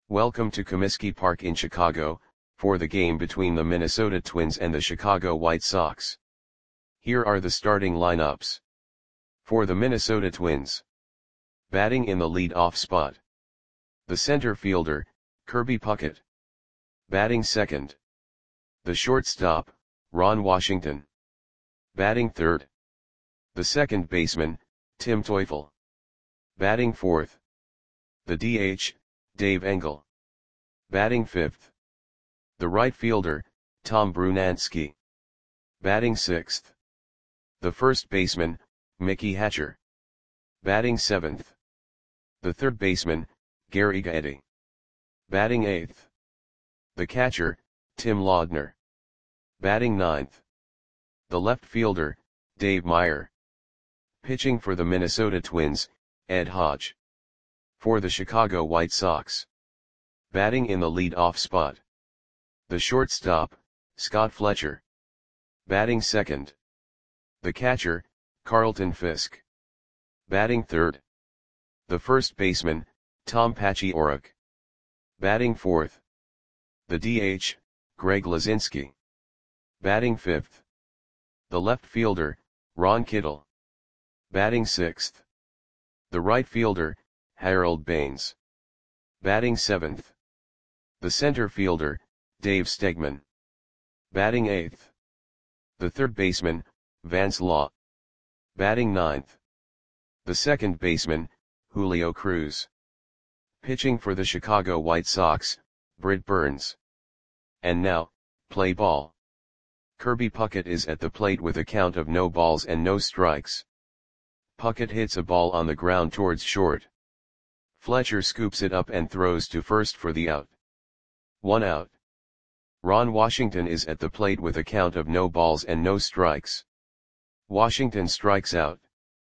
Welcome to Comiskey Park in Chicago, for the game between the Minnesota Twins and the Chicago White Sox. Here are the starting lineups. For the Minnesota Twins. Batting in the lead-off spot. The center fielder, Kirby Puckett. Batting second. The shortstop, Ron Washington. Batting third. The second baseman, Tim Teufel. Batting fourth. The DH, Dave Engel. Batting fifth. The right fielder, Tom Brunansky. Batting sixth. The first baseman, Mickey Hatcher. Batting seventh. The third baseman, Gary Gaetti. Batting eighth. The catcher, Tim Laudner. Batting ninth. The left fielder, Dave Meyer. Pitching for the Minnesota Twins, Ed Hodge. For the Chicago White Sox. Batting in the lead-off spot. The shortstop, Scott Fletcher. Batting second. The catcher, Carlton Fisk. Batting third. The first baseman, Tom Paciorek. Batting fourth. The DH, Greg Luzinski. Batting fifth. The left fielder, Ron Kittle. Batting sixth. The right fielder, Harold Baines. Batting seventh. The center fielder, Dave Stegman. Batting eighth. The third baseman, Vance Law. Batting ninth. The second baseman, Julio Cruz. Pitching for the Chicago White Sox, Britt Burns. And now, play ball. Kirby Puckett is at the plate with a count of no balls and no strikes. Puckett hits a ball on the ground towards short. Fletcher scoops it up and throws to first for the out. 1 out. Ron Washington is at the plate with a count of no balls and no strikes. Washington strikes out.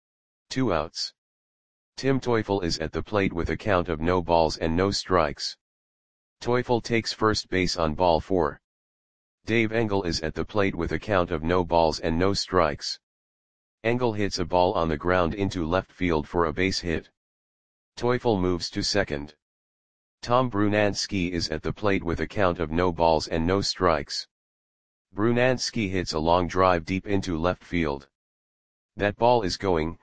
2 outs. Tim Teufel is at the plate with a count of no balls and no strikes. Teufel takes first base on ball 4. Dave Engel is at the plate with a count of no balls and no strikes. Engel hits a ball on the ground into left field for a base hit. Teufel moves to second. Tom Brunansky is at the plate with a count of no balls and no strikes. Brunansky hits a long drive deep into left field. That ball is gone.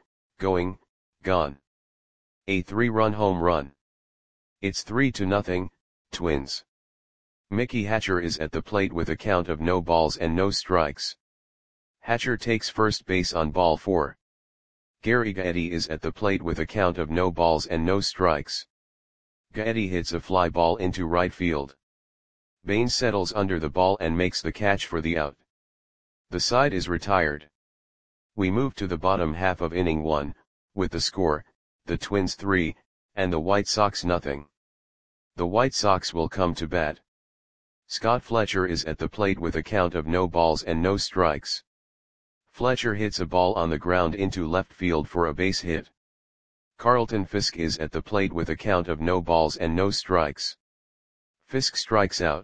A 3-run home run. It's 3-0, Twins. Mickey Hatcher is at the plate with a count of no balls and no strikes. Hatcher takes first base on ball 4. Gary Gaetti is at the plate with a count of no balls and no strikes. Gaetti hits a fly ball into right field. Baines settles under the ball and makes the catch for the out. The side is retired. We move to the bottom half of inning 1, with the score, the Twins 3, and the White Sox nothing. The White Sox will come to bat. Scott Fletcher is at the plate with a count of no balls and no strikes. Fletcher hits a ball on the ground into left field for a base hit. Carlton Fisk is at the plate with a count of no balls and no strikes. Fisk strikes out.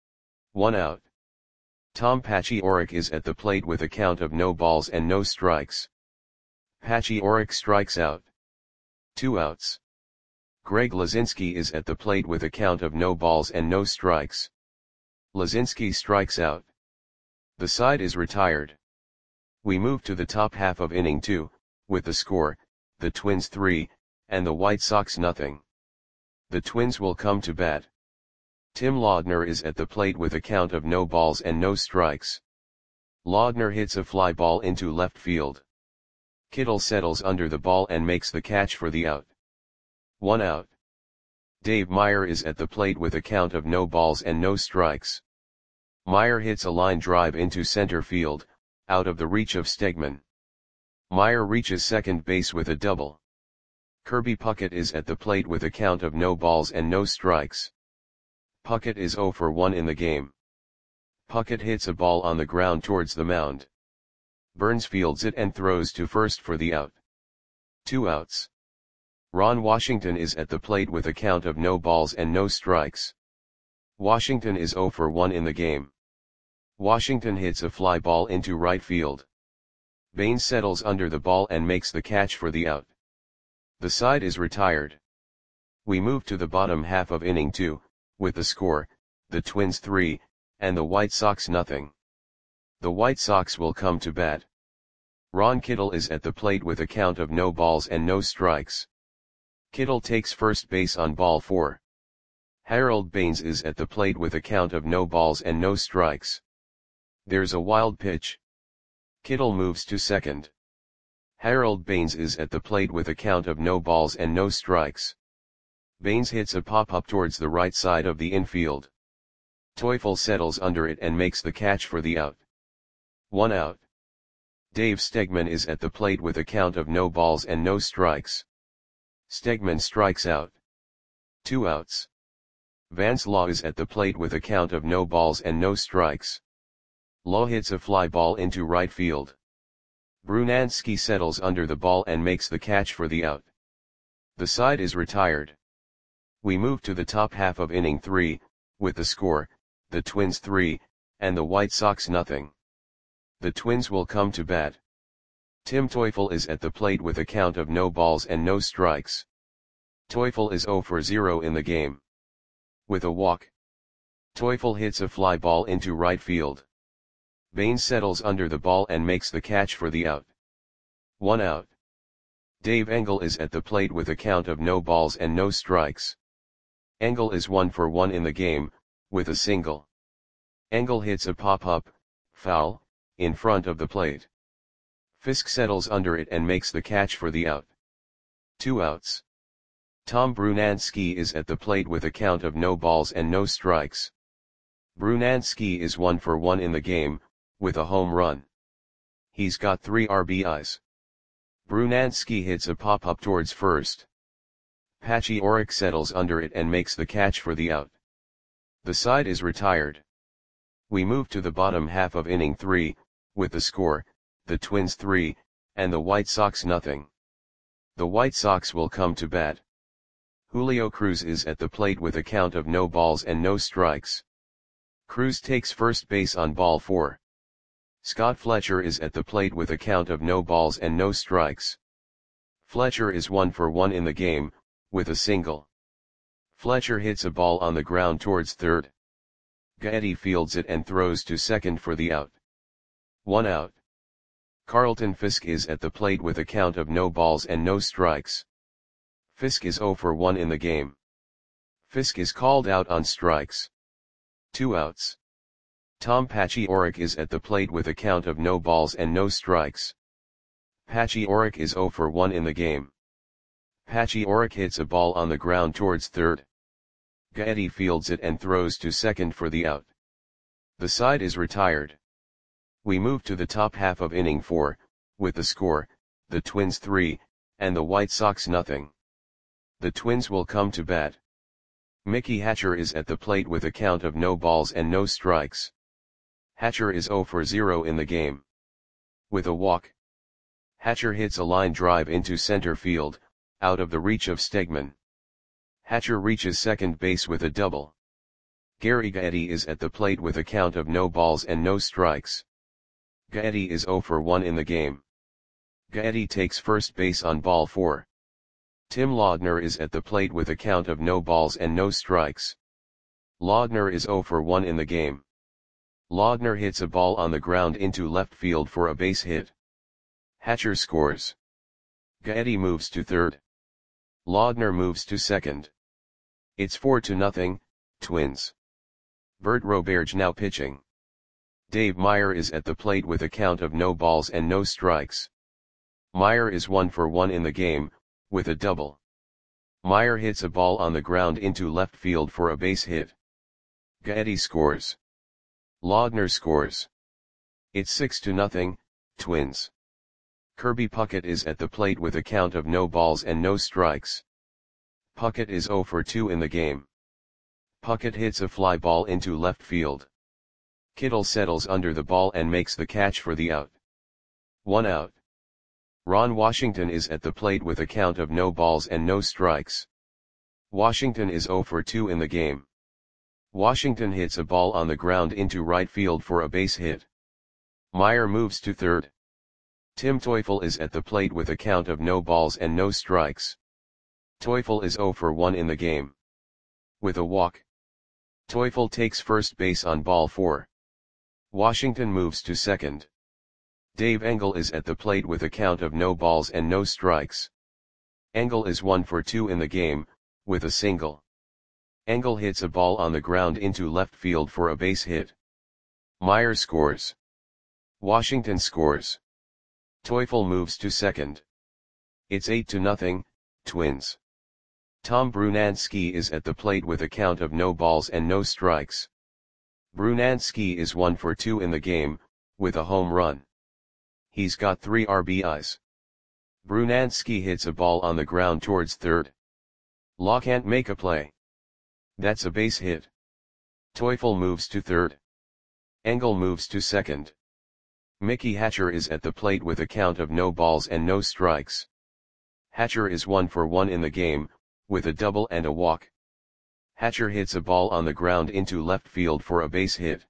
1 out. Tom Paciorek is at the plate with a count of no balls and no strikes. Paciorek strikes out. 2 outs. Greg Luzinski is at the plate with a count of no balls and no strikes. Luzinski strikes out. The side is retired. We move to the top half of inning 2, with the score, the Twins 3, and the White Sox nothing. The Twins will come to bat. Tim Laudner is at the plate with a count of no balls and no strikes. Laudner hits a fly ball into left field. Kittle settles under the ball and makes the catch for the out. 1 out. Dave Meyer is at the plate with a count of no balls and no strikes. Meyer hits a line drive into center field, out of the reach of Stegman. Meyer reaches second base with a double. Kirby Puckett is at the plate with a count of no balls and no strikes. Puckett is 0 for 1 in the game. Puckett hits a ball on the ground towards the mound. Burns fields it and throws to first for the out. 2 outs. Ron Washington is at the plate with a count of no balls and no strikes. Washington is 0 for 1 in the game. Washington hits a fly ball into right field. Baines settles under the ball and makes the catch for the out. The side is retired. We move to the bottom half of inning 2, with the score, the Twins 3, and the White Sox nothing. The White Sox will come to bat. Ron Kittle is at the plate with a count of no balls and no strikes. Kittle takes first base on ball 4. Harold Baines is at the plate with a count of no balls and no strikes. There's a wild pitch. Kittle moves to second. Harold Baines is at the plate with a count of no balls and no strikes. Baines hits a pop-up towards the right side of the infield. Teufel settles under it and makes the catch for the out. 1 out. Dave Stegman is at the plate with a count of no balls and no strikes. Stegman strikes out. 2 outs. Vance Law is at the plate with a count of no balls and no strikes. Law hits a fly ball into right field. Brunansky settles under the ball and makes the catch for the out. The side is retired. We move to the top half of inning 3, with the score, the Twins 3, and the White Sox nothing. The Twins will come to bat. Tim Teufel is at the plate with a count of no balls and no strikes. Teufel is 0 for 0 in the game. With a walk. Teufel hits a fly ball into right field. Baines settles under the ball and makes the catch for the out. 1 out. Dave Engel is at the plate with a count of no balls and no strikes. Engel is 1 for 1 in the game, with a single. Engel hits a pop-up, foul, in front of the plate. Fisk settles under it and makes the catch for the out. 2 outs. Tom Brunansky is at the plate with a count of no balls and no strikes. Brunansky is 1 for 1 in the game, with a home run. He's got 3 RBIs. Brunansky hits a pop-up towards first. Patchy Orrick settles under it and makes the catch for the out. The side is retired. We move to the bottom half of inning 3, with the score, the Twins 3, and the White Sox nothing. The White Sox will come to bat. Julio Cruz is at the plate with a count of no balls and no strikes. Cruz takes first base on ball 4. Scott Fletcher is at the plate with a count of no balls and no strikes. Fletcher is 1 for 1 in the game, with a single. Fletcher hits a ball on the ground towards third. Gaetti fields it and throws to second for the out. 1 out. Carlton Fisk is at the plate with a count of no balls and no strikes. Fisk is 0 for 1 in the game. Fisk is called out on strikes. 2 outs. Tom Patchy Orrick is at the plate with a count of no balls and no strikes. Patchy Orrick is 0 for 1 in the game. Patchy Orrick hits a ball on the ground towards third. Gaetti fields it and throws to second for the out. The side is retired. We move to the top half of inning 4, with the score, the Twins 3, and the White Sox nothing. The Twins will come to bat. Mickey Hatcher is at the plate with a count of no balls and no strikes. Hatcher is 0 for 0 in the game. With a walk. Hatcher hits a line drive into center field, out of the reach of Stegman. Hatcher reaches second base with a double. Gary Gaetti is at the plate with a count of no balls and no strikes. Gaetti is 0 for 1 in the game. Gaetti takes first base on ball 4. Tim Laudner is at the plate with a count of no balls and no strikes. Laudner is 0 for 1 in the game. Laudner hits a ball on the ground into left field for a base hit. Hatcher scores. Gaetti moves to third. Laudner moves to second. It's 4-0, Twins. Bert Roberge now pitching. Dave Meyer is at the plate with a count of no balls and no strikes. Meyer is 1 for 1 in the game, with a double. Meyer hits a ball on the ground into left field for a base hit. Gaetti scores. Laudner scores. It's 6-0, Twins. Kirby Puckett is at the plate with a count of no balls and no strikes. Puckett is 0 for 2 in the game. Puckett hits a fly ball into left field. Kittle settles under the ball and makes the catch for the out. 1 out. Ron Washington is at the plate with a count of no balls and no strikes. Washington is 0 for 2 in the game. Washington hits a ball on the ground into right field for a base hit. Meyer moves to third. Tim Teufel is at the plate with a count of no balls and no strikes. Teufel is 0 for 1 in the game. With a walk. Teufel takes first base on ball 4. Washington moves to second. Dave Engel is at the plate with a count of no balls and no strikes. Engel is 1 for 2 in the game, with a single. Engel hits a ball on the ground into left field for a base hit. Meyer scores. Washington scores. Teufel moves to second. It's 8-0, Twins. Tom Brunansky is at the plate with a count of no balls and no strikes. Brunansky is 1 for 2 in the game, with a home run. He's got 3 RBIs. Brunansky hits a ball on the ground towards third. Law can't make a play. That's a base hit. Teufel moves to third. Engel moves to second. Mickey Hatcher is at the plate with a count of no balls and no strikes. Hatcher is 1 for 1 in the game, with a double and a walk. Hatcher hits a ball on the ground into left field for a base hit.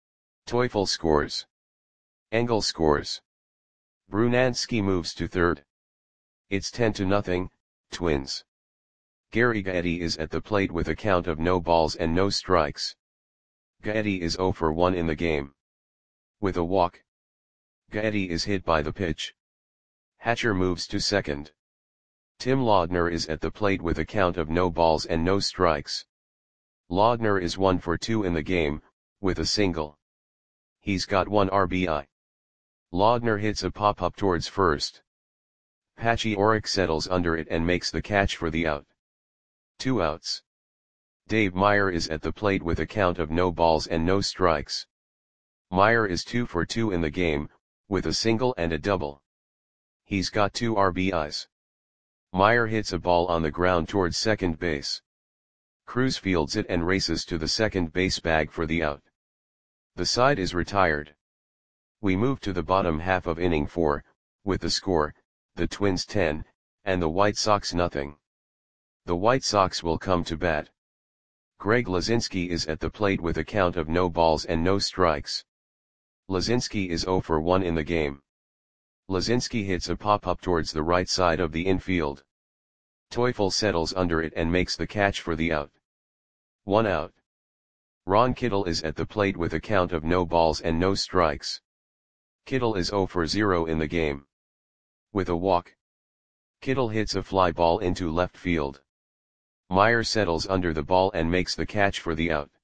Teufel scores. Engel scores. Brunansky moves to third. It's 10-0, Twins. Gary Gaetti is at the plate with a count of no balls and no strikes. Gaetti is 0 for 1 in the game. With a walk. Gaetti is hit by the pitch. Hatcher moves to second. Tim Laudner is at the plate with a count of no balls and no strikes. Laudner is 1 for 2 in the game, with a single. He's got 1 RBI. Laudner hits a pop-up towards first. Patchy Orrick settles under it and makes the catch for the out. 2 outs. Dave Meyer is at the plate with a count of no balls and no strikes. Meyer is 2 for 2 in the game, with a single and a double. He's got 2 RBIs. Meyer hits a ball on the ground towards second base. Cruz fields it and races to the second base bag for the out. The side is retired. We move to the bottom half of inning 4, with the score, the Twins 10, and the White Sox nothing. The White Sox will come to bat. Greg Lazinski is at the plate with a count of no balls and no strikes. Lazinski is 0 for 1 in the game. Lazinski hits a pop-up towards the right side of the infield. Teufel settles under it and makes the catch for the out. 1 out. Ron Kittle is at the plate with a count of no balls and no strikes. Kittle is 0 for 0 in the game. With a walk. Kittle hits a fly ball into left field. Meyer settles under the ball and makes the catch for the out.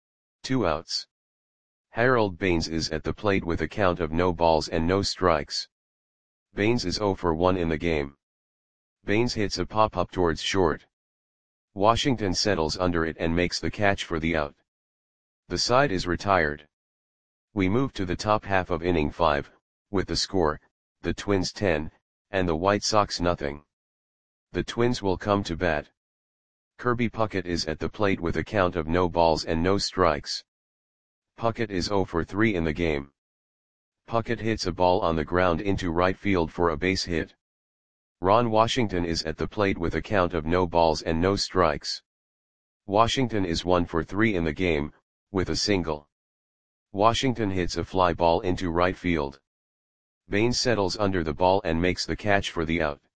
2 outs. Harold Baines is at the plate with a count of no balls and no strikes. Baines is 0 for 1 in the game. Baines hits a pop-up towards short. Washington settles under it and makes the catch for the out. The side is retired. We move to the top half of inning 5, with the score, the Twins 10, and the White Sox nothing. The Twins will come to bat. Kirby Puckett is at the plate with a count of no balls and no strikes. Puckett is 0 for 3 in the game. Puckett hits a ball on the ground into right field for a base hit. Ron Washington is at the plate with a count of no balls and no strikes. Washington is 1 for 3 in the game, with a single. Washington hits a fly ball into right field. Baines settles under the ball and makes the catch for the out.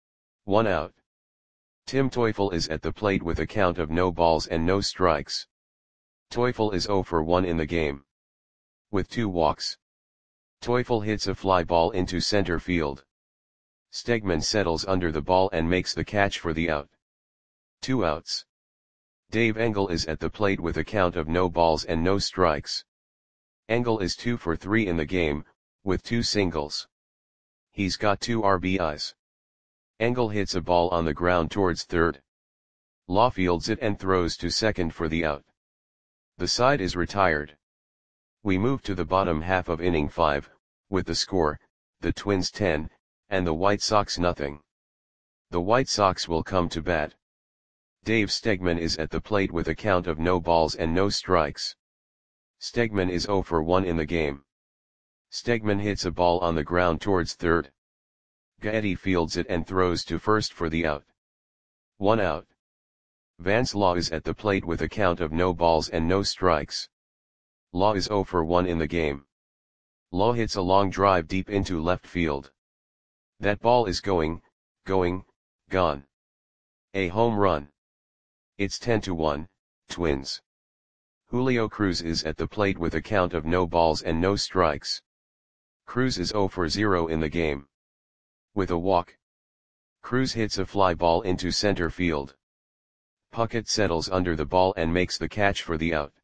1 out. Tim Teufel is at the plate with a count of no balls and no strikes. Teufel is 0 for 1 in the game. With 2 walks. Teufel hits a fly ball into center field. Stegman settles under the ball and makes the catch for the out. 2 outs. Dave Engel is at the plate with a count of no balls and no strikes. Engel is 2 for 3 in the game, with 2 singles. He's got 2 RBIs. Engel hits a ball on the ground towards third. Law fields it and throws to second for the out. The side is retired. We move to the bottom half of inning 5, with the score, the Twins 10, and the White Sox nothing. The White Sox will come to bat. Dave Stegman is at the plate with a count of no balls and no strikes. Stegman is 0 for 1 in the game. Stegman hits a ball on the ground towards third. Gaetti fields it and throws to first for the out. 1 out. Vance Law is at the plate with a count of no balls and no strikes. Law is 0 for 1 in the game. Law hits a long drive deep into left field. That ball is gone. A home run. It's 10-1, Twins. Julio Cruz is at the plate with a count of no balls and no strikes. Cruz is 0 for 0 in the game. With a walk, Cruz hits a fly ball into center field. Puckett settles under the ball and makes the catch for the out.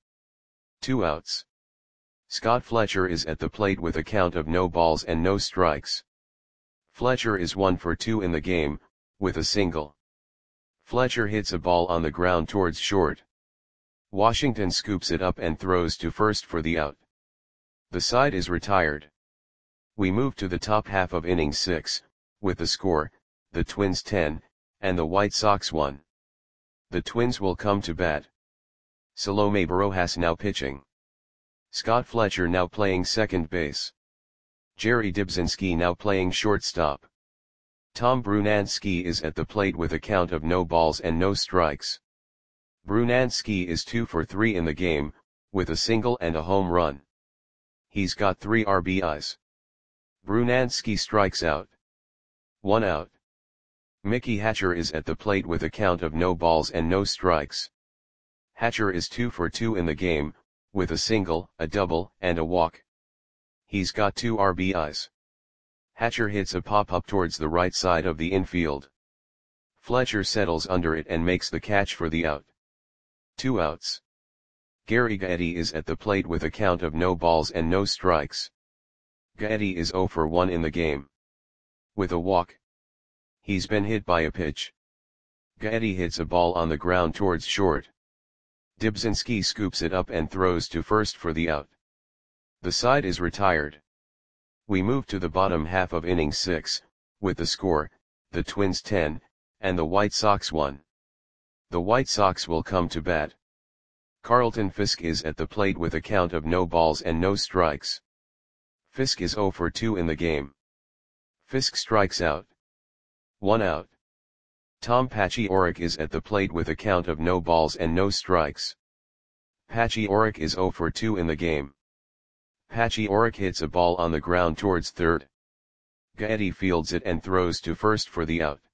2 outs. Scott Fletcher is at the plate with a count of no balls and no strikes. Fletcher is 1 for 2 in the game, with a single. Fletcher hits a ball on the ground towards short. Washington scoops it up and throws to first for the out. The side is retired. We move to the top half of inning 6, with the score, the Twins 10, and the White Sox 1. The Twins will come to bat. Salome Barojas now pitching. Scott Fletcher now playing second base. Jerry Dibzinski now playing shortstop. Tom Brunansky is at the plate with a count of no balls and no strikes. Brunansky is 2 for 3 in the game, with a single and a home run. He's got 3 RBIs. Brunansky strikes out. 1 out. Mickey Hatcher is at the plate with a count of no balls and no strikes. Hatcher is 2 for 2 in the game, with a single, a double, and a walk. He's got 2 RBIs. Hatcher hits a pop-up towards the right side of the infield. Fletcher settles under it and makes the catch for the out. 2 outs. Gary Gaetti is at the plate with a count of no balls and no strikes. Gaetti is 0 for 1 in the game. With a walk. He's been hit by a pitch. Gaetti hits a ball on the ground towards short. Dibzinski scoops it up and throws to first for the out. The side is retired. We move to the bottom half of inning 6, with the score, the Twins 10, and the White Sox 1. The White Sox will come to bat. Carlton Fisk is at the plate with a count of no balls and no strikes. Fisk is 0 for 2 in the game. Fisk strikes out. 1 out. Tom Paciorek is at the plate with a count of no balls and no strikes. Paciorek is 0 for 2 in the game. Paciorek hits a ball on the ground towards third. Gaetti fields it and throws to first for the out.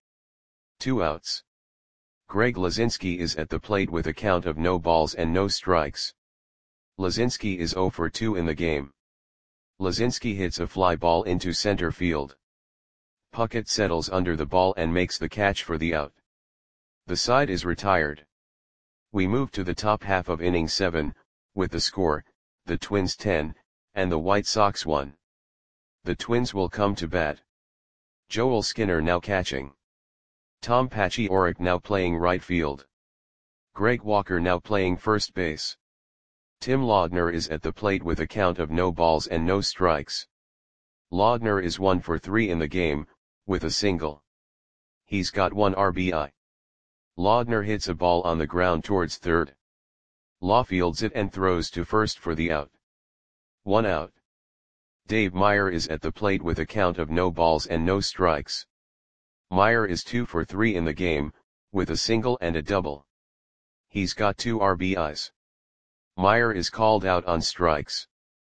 2 outs. Greg Lazinski is at the plate with a count of no balls and no strikes. Lazinski is 0 for 2 in the game. Lazinski hits a fly ball into center field. Puckett settles under the ball and makes the catch for the out. The side is retired. We move to the top half of inning 7, with the score, the Twins 10, and the White Sox 1. The Twins will come to bat. Joel Skinner now catching. Tom Paciorek now playing right field. Greg Walker now playing first base. Tim Laudner is at the plate with a count of no balls and no strikes. Laudner is 1 for 3 in the game, with a single. He's got 1 RBI. Laudner hits a ball on the ground towards third. Law fields it and throws to first for the out. 1 out. Dave Meyer is at the plate with a count of no balls and no strikes. Meyer is 2 for 3 in the game, with a single and a double. He's got 2 RBIs. Meyer is called out on strikes.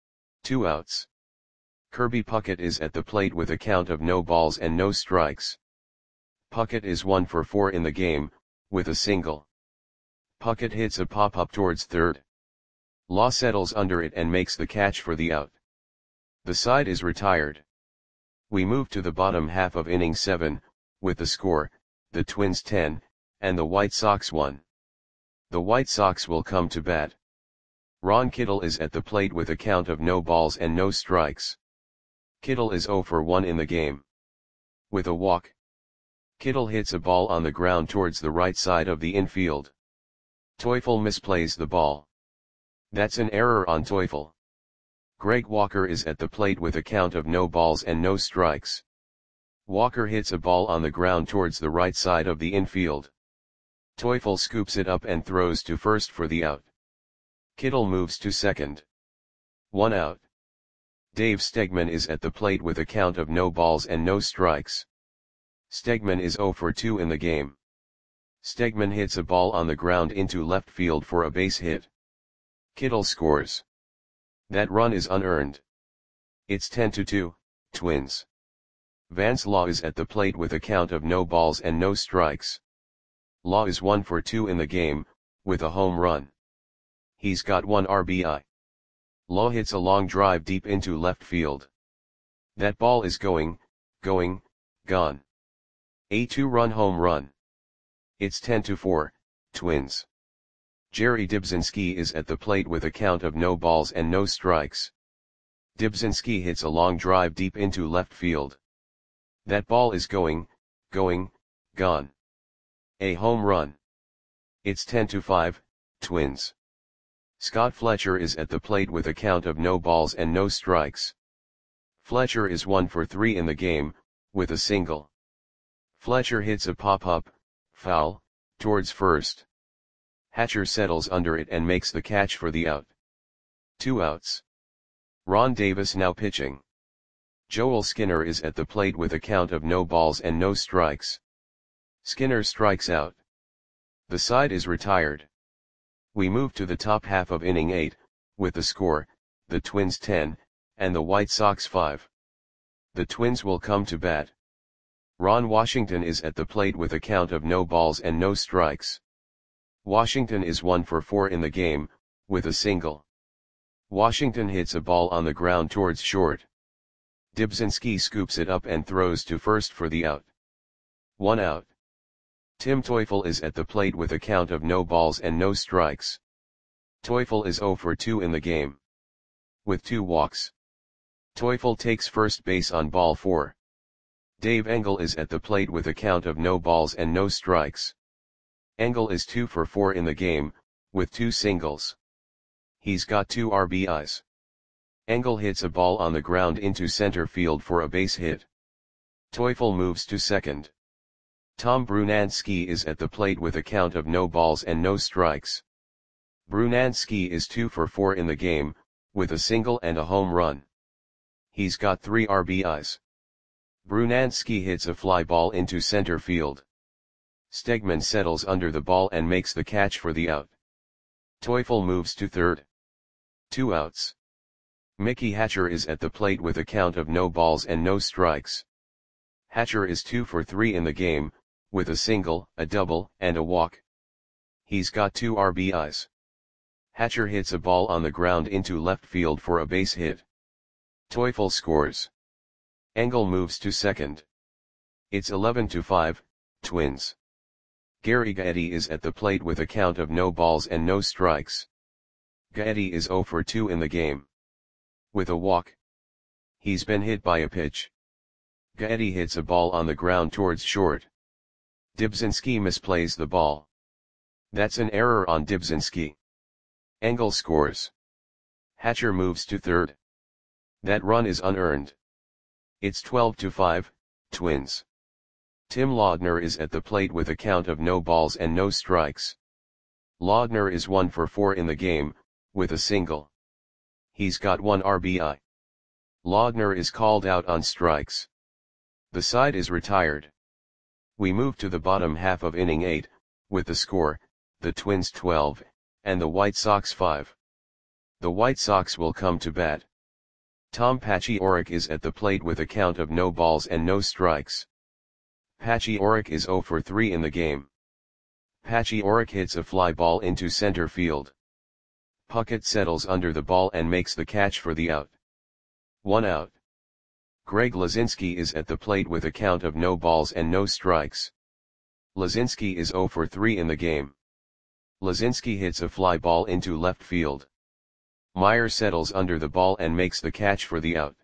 2 outs. Kirby Puckett is at the plate with a count of no balls and no strikes. Puckett is 1 for 4 in the game, with a single. Puckett hits a pop-up towards third. Law settles under it and makes the catch for the out. The side is retired. We move to the bottom half of inning 7, with the score, the Twins 10, and the White Sox 1. The White Sox will come to bat. Ron Kittle is at the plate with a count of no balls and no strikes. Kittle is 0 for 1 in the game. With a walk. Kittle hits a ball on the ground towards the right side of the infield. Teufel misplays the ball. That's an error on Teufel. Greg Walker is at the plate with a count of no balls and no strikes. Walker hits a ball on the ground towards the right side of the infield. Teufel scoops it up and throws to first for the out. Kittle moves to second. 1 out. Dave Stegman is at the plate with a count of no balls and no strikes. Stegman is 0 for 2 in the game. Stegman hits a ball on the ground into left field for a base hit. Kittle scores. That run is unearned. It's 10-2, Twins. Vance Law is at the plate with a count of no balls and no strikes. Law is 1 for 2 in the game, with a home run. He's got 1 RBI. Law hits a long drive deep into left field. That ball is going, gone. A 2-run home run. It's 10-4, Twins. Jerry Dybzinski is at the plate with a count of no balls and no strikes. Dybzinski hits a long drive deep into left field. That ball is going, gone. A home run. It's 10-5, Twins. Scott Fletcher is at the plate with a count of no balls and no strikes. Fletcher is 1 for 3 in the game, with a single. Fletcher hits a pop-up, foul, towards first. Hatcher settles under it and makes the catch for the out. 2 outs. Ron Davis now pitching. Joel Skinner is at the plate with a count of no balls and no strikes. Skinner strikes out. The side is retired. We move to the top half of inning 8, with the score, the Twins 10, and the White Sox 5. The Twins will come to bat. Ron Washington is at the plate with a count of no balls and no strikes. Washington is 1 for 4 in the game, with a single. Washington hits a ball on the ground towards short. Dybzinski scoops it up and throws to first for the out. 1 out. Tim Teufel is at the plate with a count of no balls and no strikes. Teufel is 0 for 2 in the game. With 2 walks. Teufel takes first base on ball 4. Dave Engel is at the plate with a count of no balls and no strikes. Engel is 2 for 4 in the game, with 2 singles. He's got 2 RBIs. Engel hits a ball on the ground into center field for a base hit. Teufel moves to second. Tom Brunansky is at the plate with a count of no balls and no strikes. Brunansky is 2 for 4 in the game, with a single and a home run. He's got 3 RBIs. Brunansky hits a fly ball into center field. Stegman settles under the ball and makes the catch for the out. Teufel moves to third. 2 outs. Mickey Hatcher is at the plate with a count of no balls and no strikes. Hatcher is 2 for 3 in the game, with a single, a double, and a walk. He's got 2 RBIs. Hatcher hits a ball on the ground into left field for a base hit. Teufel scores. Engel moves to second. It's 11-5, Twins. Gary Gaetti is at the plate with a count of no balls and no strikes. Gaetti is 0 for 2 in the game. With a walk. He's been hit by a pitch. Gaetti hits a ball on the ground towards short. Dybzinski misplays the ball. That's an error on Dybzinski. Engel scores. Hatcher moves to third. That run is unearned. It's 12-5, Twins. Tim Laudner is at the plate with a count of no balls and no strikes. Laudner is 1 for 4 in the game, with a single. He's got 1 RBI. Laudner is called out on strikes. The side is retired. We move to the bottom half of inning 8, with the score, the Twins 12, and the White Sox 5. The White Sox will come to bat. Tom Paciorek is at the plate with a count of no balls and no strikes. Paciorek is 0 for 3 in the game. Paciorek hits a fly ball into center field. Puckett settles under the ball and makes the catch for the out. 1 out. Greg Lazinski is at the plate with a count of no balls and no strikes. Lazinski is 0 for 3 in the game. Lazinski hits a fly ball into left field. Meyer settles under the ball and makes the catch for the out.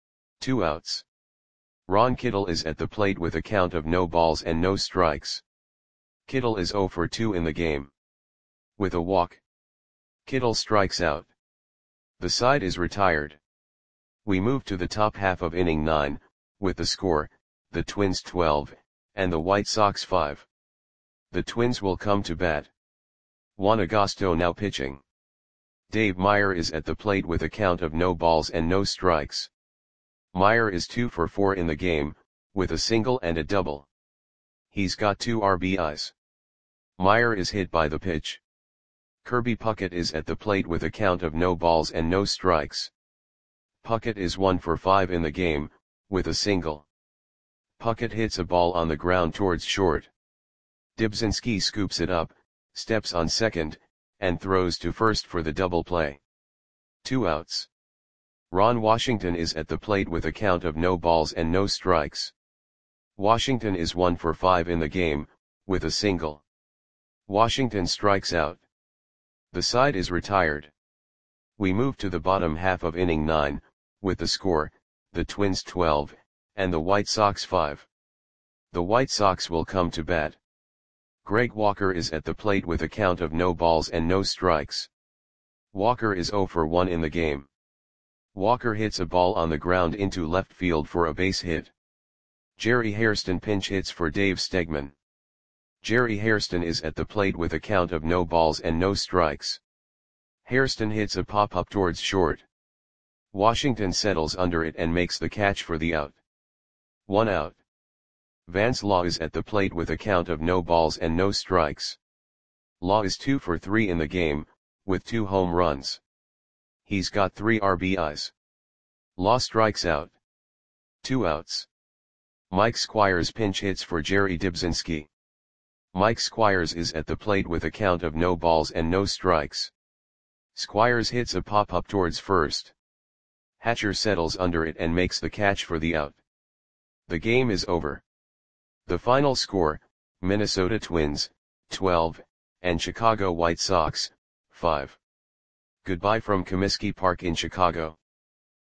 2 outs. Ron Kittle is at the plate with a count of no balls and no strikes. Kittle is 0 for 2 in the game. With a walk. Kittle strikes out. The side is retired. We move to the top half of inning 9, with the score, the Twins 12, and the White Sox 5. The Twins will come to bat. Juan Agosto now pitching. Dave Meyer is at the plate with a count of no balls and no strikes. Meyer is 2 for 4 in the game, with a single and a double. He's got 2 RBIs. Meyer is hit by the pitch. Kirby Puckett is at the plate with a count of no balls and no strikes. Puckett is 1 for 5 in the game, with a single. Puckett hits a ball on the ground towards short. Dybzinski scoops it up, steps on second, and throws to first for the double play. 2 outs. Ron Washington is at the plate with a count of no balls and no strikes. Washington is 1 for 5 in the game, with a single. Washington strikes out. The side is retired. We move to the bottom half of inning 9, with the score, the Twins 12, and the White Sox 5. The White Sox will come to bat. Greg Walker is at the plate with a count of no balls and no strikes. Walker is 0 for 1 in the game. Walker hits a ball on the ground into left field for a base hit. Jerry Hairston pinch hits for Dave Stegman. Jerry Hairston is at the plate with a count of no balls and no strikes. Hairston hits a pop-up towards short. Washington settles under it and makes the catch for the out. 1 out. Vance Law is at the plate with a count of no balls and no strikes. Law is 2 for 3 in the game, with 2 home runs. He's got 3 RBIs. Law strikes out. 2 outs. Mike Squires pinch hits for Jerry Dybzinski. Mike Squires is at the plate with a count of no balls and no strikes. Squires hits a pop-up towards first. Hatcher settles under it and makes the catch for the out. The game is over. The final score, Minnesota Twins, 12, and Chicago White Sox, 5. Goodbye from Comiskey Park in Chicago.